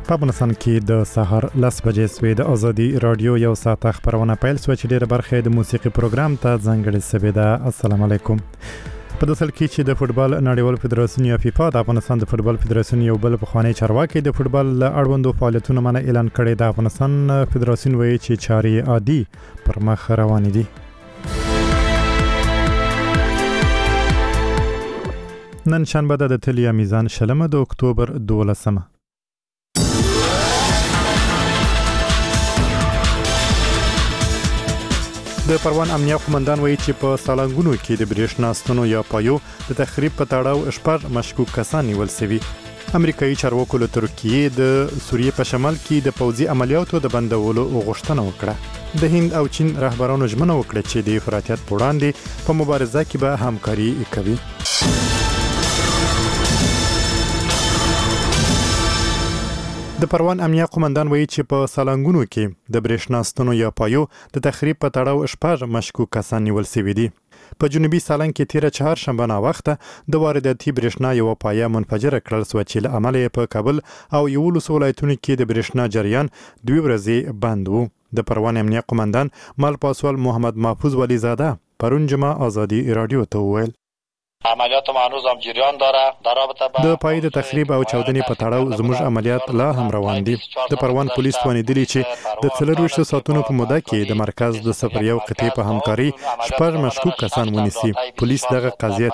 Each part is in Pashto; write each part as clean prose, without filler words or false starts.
په افغانستان کې د سهار 10 بجې سوي د ازادي رادیو یو ساعت خبرونه پیل شو چې ډېر برخه د موسیقي پروګرام ته ځانګړې سوي ده. السلام علیکم. په داسل کې چې د فوتبال نړیوال فدراسیون یا فیفا د افغانستان د فوتبال فدراسیون یو بل پخوانی چارواکي د فوتبال اړوندو فعالیتونو منع اعلان کړی. د افغانستان فدراسیون وایي چې چارې عادي پر مخ روان دي. نن شنبه د تلیا میزان شلمه د اکتوبر 12. د پروان امنیه قومندان وایي چې په سالنګونو کې د برېښنا ستنو یا پایو د تخریب په تړاو شپږ مشکوک کسان نیول شوي. امریکایي چارواکو له ترکیې د سوریې په شمال کې د پوځي عملیاتو د بندولو غوښتنه وکړه. د هند او چین رهبرانو ژمنه وکړه چې د افراطیت په وړاندې په مبارزه کې به همکاري کوي. د پروان امنیه قومندان وایي چې په سالنګونو کې د برېښنا ستنو یا پایو د تخریب په تړاو شپږ مشکوک کسان نیول شوي دي. په جنوبي سالنګ کې تیره چهارشنبه ناوخته د وارداتي برېښنا یوه پایه منفجره کړل شوه چې له امله یې په کابل او 11 ولایتونو کې د برېښنا جریان 2 ورځې بند و. د پروان امنیه قومندان مال پاسوال محمد محفوظ ولی زاده پرون جمعه ازادي رادیو ته وویل عملیات ما هنوز هم جریان داره در رابطه با د پای د تخریب او چاودنې په تړاو زموږ عملیات لا هم روان دي. د پروان پولیس توانیدلی چې د 24 ساعتونو په موده کې د مرکز د 01 قطعې په همکاري شپږ مشکوک کسان ونیسي. پولیس دغه قضیه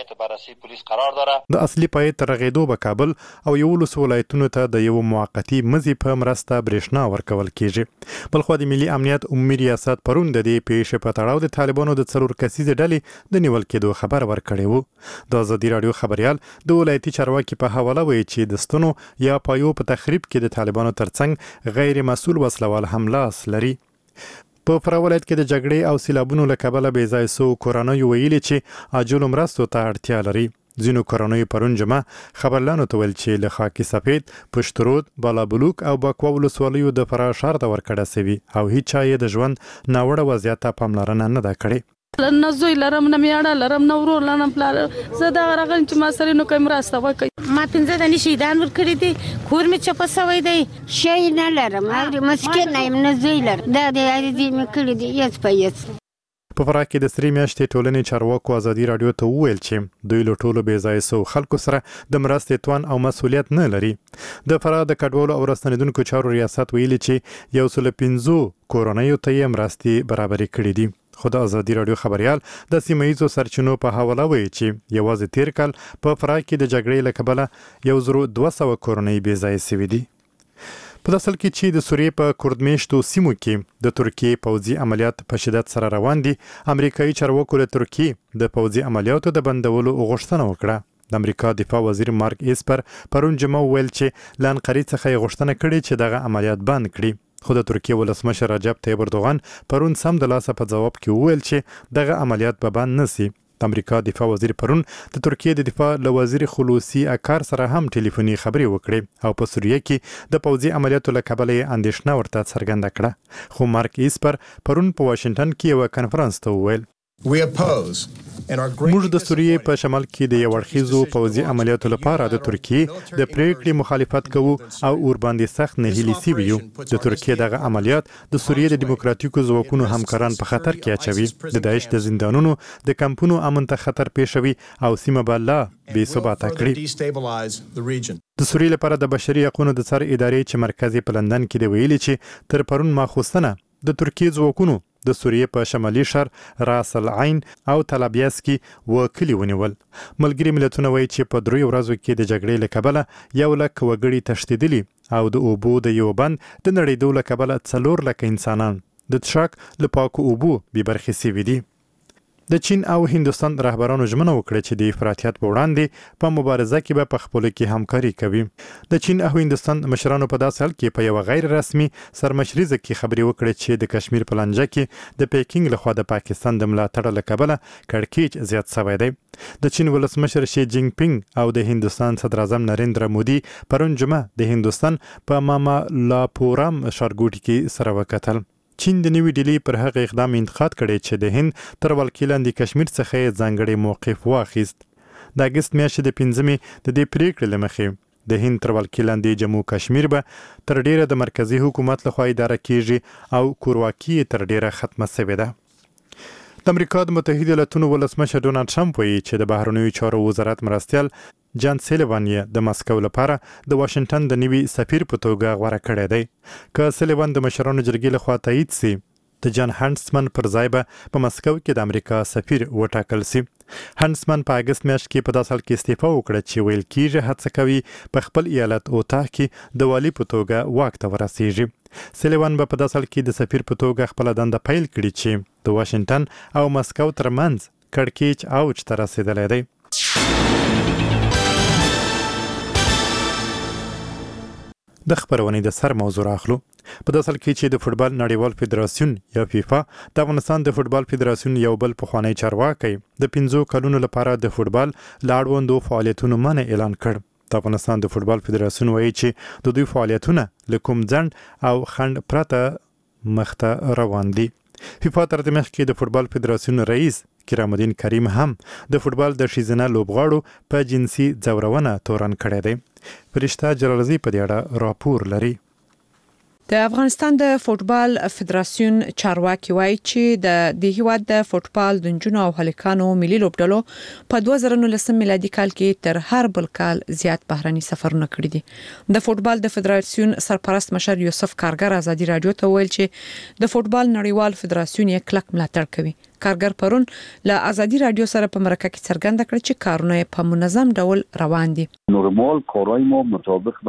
څېړي. د اصلي پای تر رغېدو به کابل او 11 ولایتونو ته د یو موقتی مزي په مرسته برېښنا ورکول کیږي. بلخو د ملي امنیت عمومي ریاست پرون د دې پیښې په تړاو د طالبانو د 4 کسیزې ډلې د نیول کېدو خبر ورکړی. د ازادي رادیو خبريال د ولایتي چارواکي په حواله وایي چې د ستنو یا پایو په تخریب کې د طالبانو ترڅنګ غیر مسؤل وسلوال هم لاس لري. په فراه ولایت کې د جګړې او سیلابونو له کبله بې ځای سو کورنیو ویلي چې عاجلو مرستو ته اړتیا لري. ځینو کورنیو پرون جمعه خبرلانو ته ویل چې له خاکي سفید، پشترود، بالابلوک او بکوا ولسوالیو د فراه ښار ته ورکړه سوي او هیڅ چا یې د ژوند ناوړه وضعیت ته پاملرنه نه ده کړې. نه زوی لرم نه میاړه لرم نه ورور لرم پلار زه دا راغلم چې ما سره نو کوم راسته وکړي. ما 15 دني شهیدان ورکړي دي کور می چپ سوي دی شي نه لرم او مسکین نه زوی لرم دا د دې می کړي دي یس پېس. په فراه کې د سری میاشتې ټولنې چارواکو ازادي رادیو ته وویل چې دوی له ټولو بې ځای سو خلکو سره د مرستې توان او مسؤلیت نه لري. د فراه د کډوالو او راستنیدونکو چارو ریاست ویلي چې 115 کورنیو ته یې مرستې برابرې کړې دي. خو د ازادي رادیو خبريال د سیمه‌ییزو سرچینو په حواله وایي چې یوازې تیر کال په فراه کې د جګړې له کبله 1200 کورنۍ بې ځای شوي دي. په داسل کې چې د سوریې په کردمیشتو سیمو کې د ترکیې پوځي عملیات په شدت سره روان دي، امریکایي چارواکو له ترکیې د پوځي عملیاتو د بندولو غوښتنه وکړه. د امریکا دفاع وزیر مارک ایسپر پرون جمعه ویل چې له انقرې څخه یې غوښتنه کړې چې دغه عملیات بند کړي. خو د ترکیې ولسمشر رجب طیب اردوغان پرون سم د لاسه په جواب کې وویل چې دغه عملیات به بند نشي. د امریکا دفاع وزیر پرون د ترکیې د دفاع له وزیر خلوصي اکار سره هم ټلیفوني خبرې وکړې او په سوریه کې د پوځي عملیاتو له کبله یې اندېښنه ورته څرګنده کړه. خو مارک ایسپر پرون په واشنگټن کې یو کانفرنس ته وویل موږ د سوریې په شمال کې د یو اړخیزو پوځي عملیاتو لپاره د ترکیې د پریکړې مخالفت کوو او ور باندې سخت نهیلي سوي یو. د ترکیې دغه عملیات د سوریې د دیموکراتیکو ځواکونو همکاران په خطر کې اچوي، د داعش د زندانونو د کمپونو امن ته خطر پېښوي او سیمه به لا بې ثباته کړي. د سوریې لپاره د بشري حقوقو د څار ادارې چې مرکز په لندن کې دی ویلي چې تر پرون ماخوستنه د ترکیې ځواکونو د سوریې په شمالي شهر راس العین او طلابیاس کې وکړي ونیول. ملګري ملتونه وایي چې په 3 ورځو کې د جګړې له کبله 1 لک وګړي تښتېدلي او د اوبو د یو بند د نړېدو له کبله 4 لک انسانان د څښاک له پاکو اوبو بې برخې شوي دي. د چین او هندستان رهبرانو ژمنه وکړه چې د افراطیت په وړاندې په مبارزه کې به په خپلو کې همکاري کوي. د چین او هندستان مشرانو په داسې حال کې په یو غیر رسمي سرمشریزه کې خبرې وکړې چې د کشمیر په لانجه کې د پیکینګ لخوا د پاکستان د ملاتړ له کبله کړکېچ زیات شوی دی. د چین ولسمشر شي جینګ پینګ او د هندستان صدر اعظم نریندرا مودي پرون جمعه د هندستان په مامالاپورام ښارګوټي کې سره وکتل. چین د نوې ډیلي پر هغه اقدام انتقاد کړی چې د هند تر ولکې لاندې کشمیر څخه ځانګړی موقف واخیست. د اګست میاشتې د 5مې د دې پریکړې له مخې د هند تر ولکې لاندې جموں کشمیر به تر ډیره د مرکزی حکومت لخوا اداره کیږي او کورواکي تر ډیره ختمه شوې ده. د امریکا د متحده ایالاتونو ولسمشر ډونالد ټرمپ وایي چې د بهرنیو چارو وزارت مرستیال جان سلیوان یې د مسکو لپاره د واشنگټن د نوي سفیر په توګه غوره کړی دی. که سلیوان د مشرانو جرګې لخوا تایید سي، د جان هانټسمن پر ځای به په مسکو کې د امریکا سفیر وټاکل سي. هانټسمن په اگست میاشت کې په داسې حال کې استعفا وکړه چې ویل کېږي هڅه کوي په خپل ایالت اوتاه کې د والي په توګه واک ته ورسیږي. سلیوان به په داسې حال کې د سفیر په توګه خپل دنده پیل کړي چې د واشنگټن او مسکو ترمنځ کړکېچ اوج ته رسیدلی دی. د خبرونې د سر موضوع اخلو. په داسې حال کې چې د فوټبال نړیوال فدراسیون یا فیفا د افغانستان د فوټبال فدراسیون یو بل پخوانی چارواکي د 5 کلونو لپاره د فوټبال لاړوندو فعالیتونو منع اعلان کړ. د افغانستان د فوټبال فدراسیون وایي چې د دوی فعالیتونه له کوم ځنډ او خنډ پرته مخته روان دي. فیفا تر دې مخکې د فوټبال فدراسیون رئیس کرام الدین کریم هم د فوټبال د ښځینه لوبغاړو په جنسي ځورونه تورن کړی دی. فرشته جلالزی په دې اړه راپور لري. د افغانستان د فوټبال فدراسیون چارواکي وایي چې د هیواد د فوټبال د نجونو او هلکانو ملي لوبډلو په 2019 میلادي کال کې تر هر بل کال زیات بهرني سفرونه کړي دي. د فوټبال د فدراسیون سرپرست مشر یوسف کارګر ازادي رادیو ته ویل چې د فوټبال نړیوال فدراسیون یې کلک ملاتړ کوي. کارګر پرون له ازادي رادیو سره په مرکه کې څرګنده کړ چې کارونه په منظم ډول روان دي. نورمال کارهای ما مطابق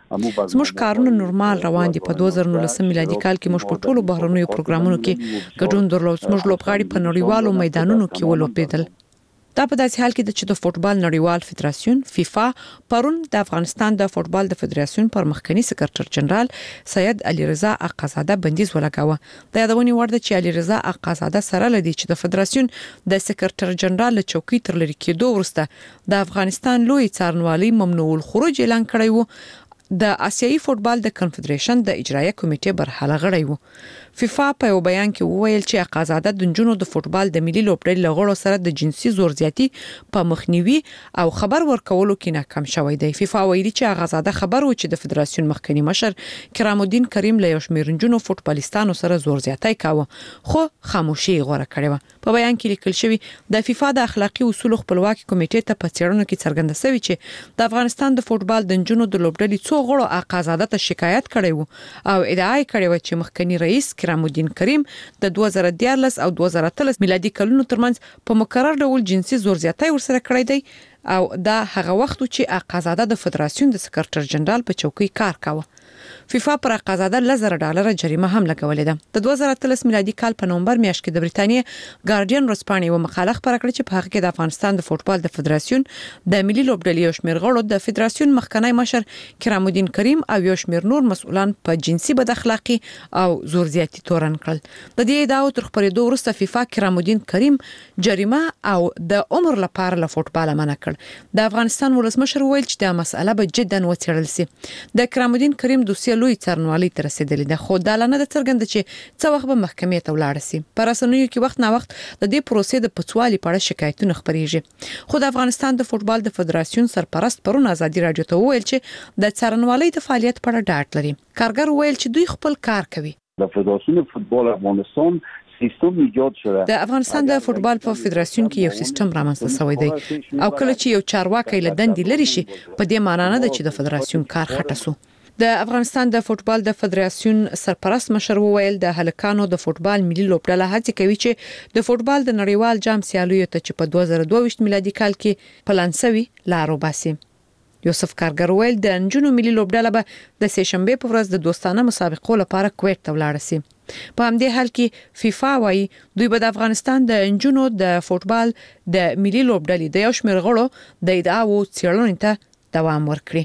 زموږ کارونه نورمال روان دي. په 2019 میلادي کال کې موږ په ټولو بهرنیو پروګرامونو کې ګډون درلود. موږ لوبغاړي په نړیوالو میدانونو کې ولوبېدل. دا په داسې حال کې چې د فوټبال نړیوال فدراسیون فیفا پرون د افغانستان د فوټبال د فدراسیون پر مخکنی سکرټر جنرال سید علي رضا اقازاده بندیز ولګاوه. د یادونې وړ ده چې علي رضا اقازاده سره لدی چې د فدراسیون د سکرټر جنرال چوکۍ تر لري کېدو وروسته د افغانستان لوی څارنوالي ممنوع الخروج اعلان کړی و. د آسیایي فوټبال د کنفدریشن د اجرایه کمیټې برخاله غړی و. فیفا په یو بیان کې وویل چې اقازاده د نجونو د فوټبال د ملي لوبډلې لغړو سره د جنسي زور زیاتی په مخنیوي او خبر ورکولو کې ناکام شوی دی. فیفا ویلي چې اقازاده خبر و چې د فدراسیون مخکنی مشر کرام الدین کریم له یو شمېر نجونو فوټبالیستانو سره زور زیاتی کاوه، خو خاموشي غوره کړې و. په بیان کې لیکل شوی د فیفا د اخلاقی اصول خپلواکي کمیټې ته په څېړنو کې څرګنده شوی چې د افغانستان د فوټبال د نجونو د لوبډلې څو غړو اقازاده ته شکایت کړی و او ادعا کړې و چې مخکنی رئیس کرام الدین کریم د 2014 او 2013 میلادي کلونو ترمنځ په مکرر ډول جنسي زور زیاتی ورسره کړی دی او دا هغه وخت چې اقازاده د فدراسیون د سکرټر جنرال په چوکۍ کار کاوه. فیفا پر اقازاده $1,000 جریمه هم لګولې ده. د 2013 میلادي کال په نومبر میاشت کې د بریتانیا ګارډین ورځپاڼې یو مقاله خپره کړه چې په هغه کې د افغانستان د فوټبال د فدراسیون د ملي لوبډلې یو شمېر غړو د فدراسیون مخکنی مشر کرام الدین کریم او یو شمېر نور مسؤلان په جنسي بد اخلاقی او زور زیاتی تورن کړل. د دې ادعاو تر خبرېدو وروسته فیفا کرام الدین کریم جریمه او د عمر لپاره له فوټبال منع کړ. د افغانستان ولسمشر ویل چې دا مسأله به جدا وڅېړل شي. د کرام الدین کریم دوسیه لوی څارنوالي ته رسیدلې ده، خو دا لنه د څرګنده چې څه وخت به محکمې ته ولاړ شي. په رسنیو کې وخت نه وخت د دې پروسې د پڅوالي په اړه شکایتونه خپرېږي. خو د افغانستان د فوټبال د فدراسیون سرپرست پرون ازادي رادیو ته وویل چې د څارنوالۍ د فعالیت په اړه ډاډ لري. کارګر وویل چې دوی خپل کار کوي. د فدراسیون فوتبال افغانستان سیستم ایجاد شده. د افغانستان د فوټبال په فدراسیون کې یو سیستم رامنځته شوی دی او کله چې یو چارواکي له دندې لري شي په دې معنی نه ده چې د فدراسیون کار خټه سو. د افغانستان د فوټبال د فدراسیون سرپرست مشر وویل د هلکانو د فوټبال ملي لوبډله هڅه کوي چې د فوټبال د نړیوال جام سیالیو ته چې په 2022 میلادي کال کې پلان شوی لارو باسي. یوسف کارګر ویل د نجونو ملي لوبډله به د سهشنبه په ورځ د دوستانه مسابقو لپاره کویت ته ولاړ شي. په همدې حال کې فیفا وايي دوی به د افغانستان د نجونو د فوټبال د ملي لوبډلې د یو شمېر غړو د ادعاو څېړنې ته دوام ورکړي.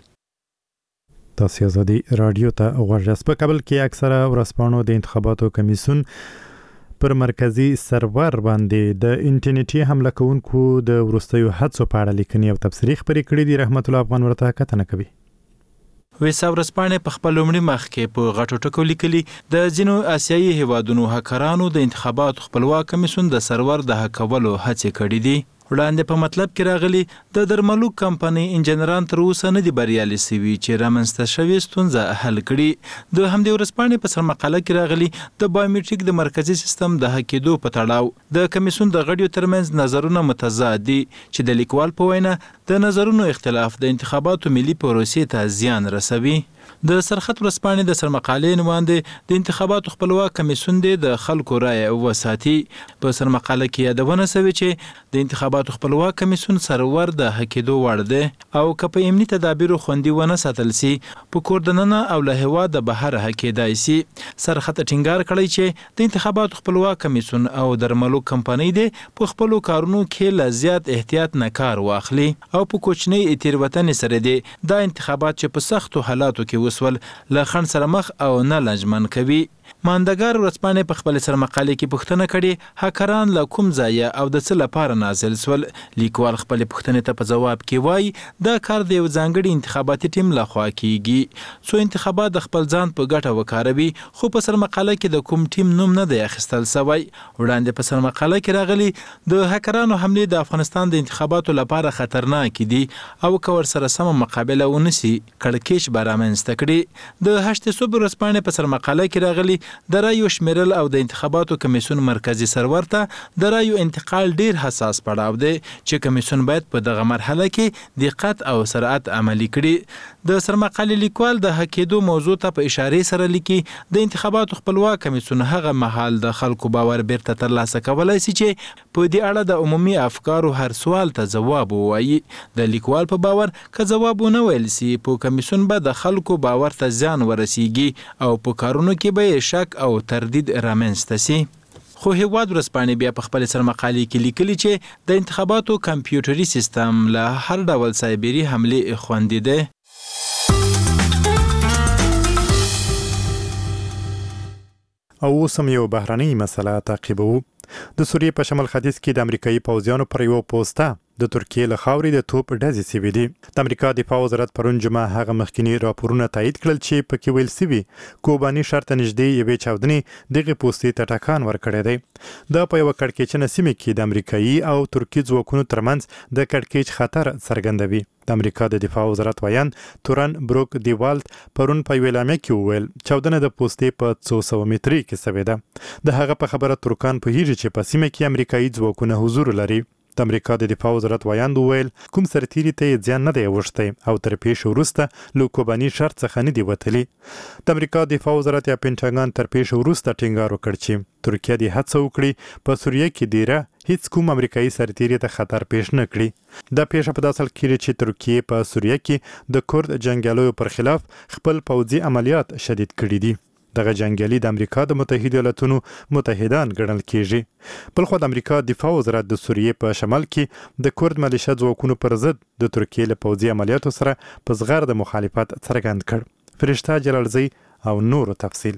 تاسو ازادي رادیو ته غوږ په کابل کې اکثره ورځپاڼو د انتخاباتو کمیسیون پر مرکزی سرور باندې د انټرنیټي حمله کوونکو د وروستیو حادثو په اړه لیکنې او تبصرې خپرې کړې دي. رحمت الله افغان ورته کتنه کوي. ویسا ورځپاڼې په خپل لومړي مخ کې په غټو ټکو لیکلي د ځینو آسیایي هیوادونو هکرانو د انتخاباتو خپلواک کمیسیون د سرور د هکولو هڅې کړې دي. وړاندې په مطلب کې راغلي د درملو کمپنۍ انجنیران تر اوسه نه دي بریالي سوي چې رامنځته شوې ستونزه حل کړي. د همدې ورځپاڼې په سرمقاله کې راغلي د بایومټریک د مرکزي سیستم د حق کېدو په تړاو د کمیسیون د غړیو ترمنځ نظرونه متضاد دي چې د لیکوال په وینا د نظرونو اختلاف د انتخاباتو ملي پروسې ته زیان رسوي. د سرخط ورځپاڼې د سرمقالې نماینده د انتخاباتو خپلواک کمیسیون د خلکو رایه وساتي. په سرمقاله کې یادونه شوې چې د انتخاباتو خپلواک کمیسیون سرور د حق کېدو وړ دی او که په امني تدابیرو خوندي ونه ساتل سي په کور دننه او له هېواده بهر حق کېدای سي. سرخط ټینګار کړی چې د انتخاباتو خپلواک کمیسیون او درملو کمپنۍ د په خپلو کارونو کې له زیات احتیاط نه کار واخلي او په کوچنۍ تېروتنې سره دی دا انتخابات چې په سختو حالاتو کې وسول له خنډ سره مخ او نه لجمن کوي. ماندګار ورځپاڼې په خپل سرمقالې کې پوښتنه کړې هکران له کوم ځایه او د څه لپاره نازل سول. لیکوال خپل پوښتنې ته په جواب کې وایي دا کار د یو ځانګړي انتخاباتي ټیم لخوا کیږي. څو انتخابات د خپل ځان په ګټه وکاروي خو په سرمقاله کې د کوم ټیم نوم نه دی اخیستل سوی. وړاندې په سرمقاله کې راغلي د هکرانو حملې د افغانستان د انتخاباتو لپاره خطرناک دي او که ورسره سمه مقابله ونسي کړکېچ به رامنځته کړي. د هشت صبح ورځپاڼې په سرمقاله کې راغلي د رایو شمیرل او د انتخاباتو کمیسیون مرکزی سرور ته د رایو انتقال ډیر حساس پړاو دی چې کمیسیون باید په دغه مرحله کې دقت او سرعت عملي کړي. د سرمقالې لیکوال د حق کېدو موضوع ته په اشارې سره لیکي د انتخاباتو خپلواک کمیسیون هغه مهال د خلکو باور بیرته ترلاسه کولی سي چې په دې اړه د عمومي افکارو هر سوال ته ځواب ووایي. د لیکوال په باور که ځواب ونه ویل سي په کمیسیون به د خلکو باور ته زیان ورسیږي او په کارونو کې به شک او تردید رامنځته سي. خو هیواد ورځپاڼې بیا په خپل سرمقالې کې لیکلي چې د انتخاباتو کمپیوټري سیستم له هر ډول سایبري حملې خوندي دی. او اوس هم یو بهرنۍ مسله تعقیبوو. د سوریې په شمال ختیځ کې د امریکایي پوځیانو پر یوه پوسته د ترکیې له خاورې د توپ ډزې سوي دي. د امریکا دفاع وزارت پرون جمعه هغه مخکینی راپورونه تایید کړل چې پکې ویل سوي کوباني ښار ته نږدې یوې چاودنې دغې پوستې ته ټکان ورکړی دی. دا په یوه کړکېچنه سیمه کې د امریکایي او ترکي ځواکونو ترمنځ د کړکېچ خطر څرګندوي. د امریکا د دفاع وزارت ویان تورن بروک دیوالت پرون په یوه اعلامیه کې وویل چاودنه د پوستې په 200 متري کې سوې ده. د هغه په خبره ترکان پوهیږي چې په سیمه کې امریکایي ځواکونه حضور لري. د امریکا د دفاع وزارت ویاند وویل کوم سرتیري ته یې زیان نه دی اوښتی او تر پیښې وروسته له کوباني ښار څخه نه دي وتلي. د امریکا دفاع وزارت یا پینټاګان تر پیښې وروسته ټینګار وکړ چې ترکیه دې هڅه وکړي په سوریه کې دیره هیڅ کوم امریکایي سرتیري ته خطر پیښ نه کړي. دا پیښه په داسې حال کې چې ترکیه په سوریه کې د کورد جنګیالیو پر خلاف خپل پوځي عملیات شدید کړي دي. دغه جنګیالي د امریکا د متحده ایالاتونو متحدان ګڼل کیږي. بلخو د امریکا دفاع وزارت د سوریې په شمال کې د کورد ملیشه ځواکونو پر ضد د ترکیې له پوځي عملیاتو سره په زغرده مخالفت څرګند کړ. فرشته جلالزی او نورو تفصیل.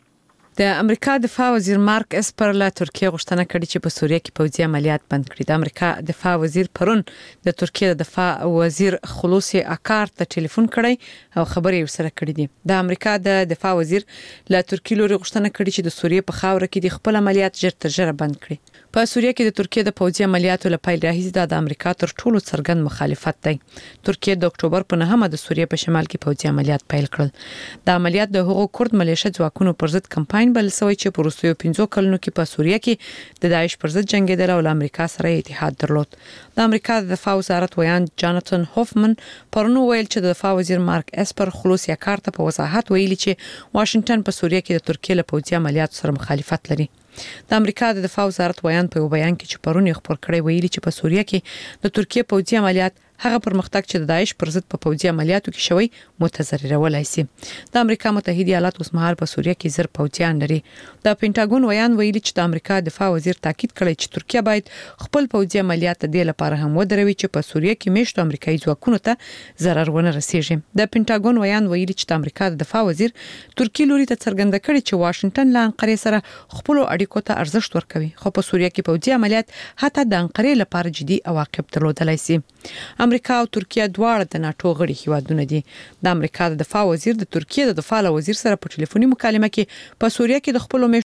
د امریکا دفاع وزیر مارک اسپر له ترکیه غوښتنه کړې چې په سوریه کې پوځي عملیات بند کړي. د امریکا دفاع وزیر پرون د ترکیه د دفاع وزیر خلوصي اکار ته ټلیفون کړی او خبرې ورسره کړې دي. د امریکا د دفاع وزیر له ترکیه لوري غوښتنه کړې چې د سوریې په خاوره کې د خپل عملیات ژر تر ژره بند کړي. په سوریه کې د ترکیه د پوځي عملیاتو له پیل راهیسې د امریکا تر ټولو څرګند مخالفت دی. ترکیه د اکتوبر په 9 د سوریې په شمال کې پوځي عملیات پیل کړل. د عملیات د هغو کورد ملیشه ځواکونو پر ضد کمپاین بل سوی چې په وروستیو 15 کلونو کې په سوریه کې د داعش پر ضد جنگیدل او له امریکا سره اتحاد درلود. د امریکا د دفاع وزارت ویان جاناتن هوفمن پرون ویل چې د دفاع وزیر مارک اسپر خلوصي اکار ته په وضاحت ویلي چې واشنگټن په سوریه کې د ترکیه له پوځي عملیاتو سره مخالفت لري. د امریکا د دفاع وزارت ویان په یو بیان کې چې پرون یې خبر کړی ویلي چې په سوریه کې د ترکیه پوځي عملیات هغه پرمختګ چې د داعش پر ضد په پوځي عملیاتو کې شوی متضررولای شي. د امریکا متحده ایالات اوس مهال په سوریه کې زر پوځیان لري. د پینټاګون ویان ویلي چې د امریکا دفاع وزیر تاکید کړی چې ترکیه باید خپل پوځي عملیات د لپاره هم ودروي چې په سوریه کې میشتو امریکایي ځواکونو ته ضرر ونه رسیږي. د پینټاګون ویان ویلي چې د امریکا د دفاع وزیر ترکیه لوري ته څرګنده کړی چې واشنگټن له انقرې سره خپل اړیکو ته ارزښت ورکوي خو په سوریه کې پوځي عملیات حتی د انقرې لپاره جدي عواقب درلودلای شي. امریکا او ترکیه دواړه د ناتو غړي هیوادونه دي. د امریکا د دفاع وزیر د ترکیه د دفاع وزیر سره په ټلیفوني مکالمه کې په سوریه کې د خپل